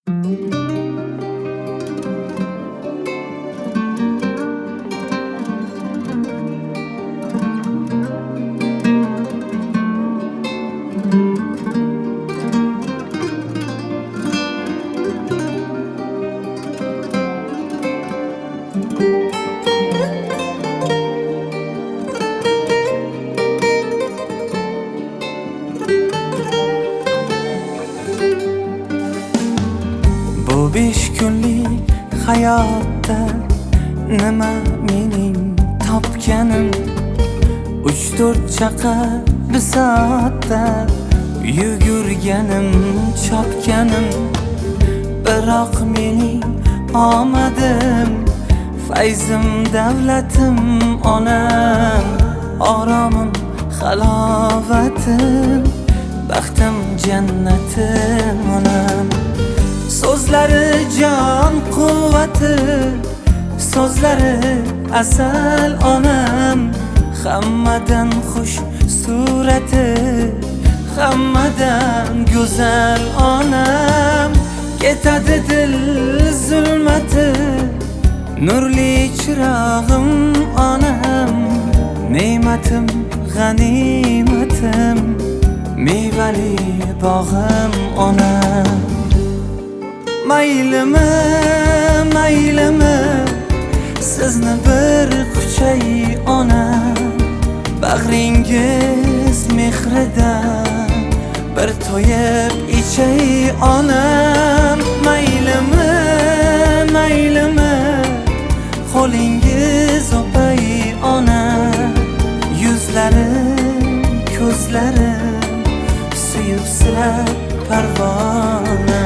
Bu 5 kunlik hayotda nima mening topganim? 3-4 chaqa bisotda yugurganim, chopganim. Biroq mening omadim, fayzim, davlatim, onam, oromim, halovatim, baxtim, jannatim, onam. So'zlari jon quvvati, so'zlari asal, onam. Hammadan xush surati, hammadan go'zal, onam. Ketadi dil zulmati, nurli chirog'im, onam. Ne'matim, g'animatim, mevali bog'im, onam. Maylimi, maylimi, sizni bir quchay, onam. Bag'ringiz mehridan bir to'yib ichay, onam. Maylimi, maylimi, qo'lingiz o'pay, onam. Yuzlarim, ko'zlarim suyib silab parvona.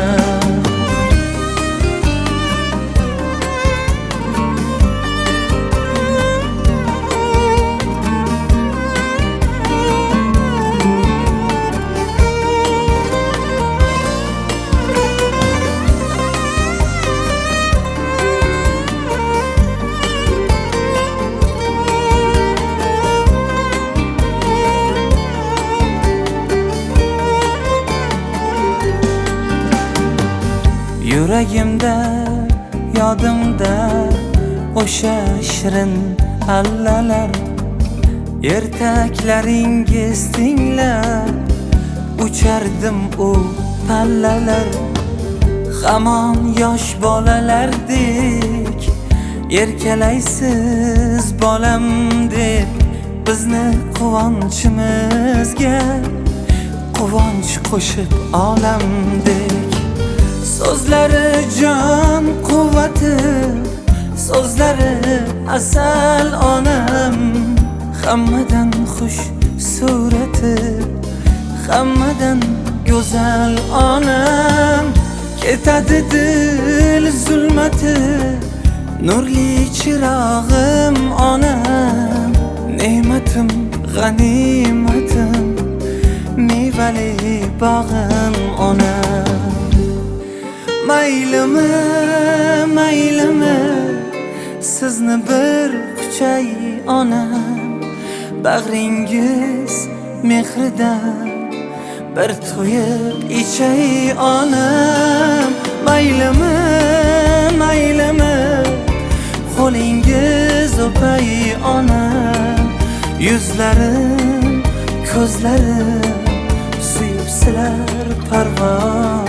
Yuragimda, yodimda o'sha shirin allalar. Ertaklaringiz tinglab uchardim u pallalar. Hamon yosh bolalardek erkalaysiz bolam deb, bizni quvonchimizga quvonch qo'shib olamdek. So'zlari jon quvvati, so'zlari asal, onam. Hammadan xush surati, hammadan go'zal, onam. Ketadi dil zulmati, nurli chirog'im, onam. Ne'matim, g'animatim, mevali bog'im, onam. Maylimi, maylimi, sizni bir quchay, onam. Bag'ringiz mehridan bir to'yib ichay, onam. Maylimi, maylimi, qo'lingiz o'pay, onam. Yuzlarim, ko'zlarim suyib silar parvona.